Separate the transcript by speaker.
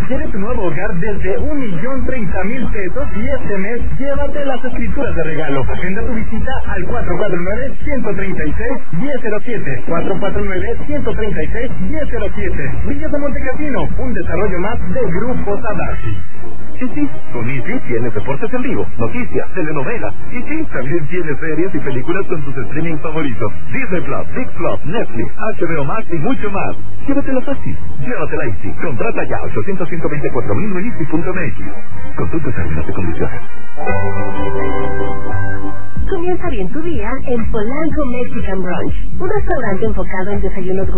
Speaker 1: Adquiere tu nuevo hogar desde 1,030,000 pesos y este mes llévate las escrituras de regalo. Agenda tu visita al 449-136-1007. 449-136-1007. Villas de Montecasino, un desarrollo más de Grupo Tadashi.
Speaker 2: Y sí, con Easy tienes deportes en vivo, noticias, telenovelas. Y sí, también tienes series y películas con tus streaming favoritos. Disney Plus, Six Plus, Netflix, HBO Max y mucho más. Llévatela fácil, llévatela Easy. Contrata ya 800-124,000 en Easy.mx. Consulta términos y condiciones.
Speaker 3: Comienza bien tu día en Polanco Mexican Brunch, un restaurante enfocado en desayunos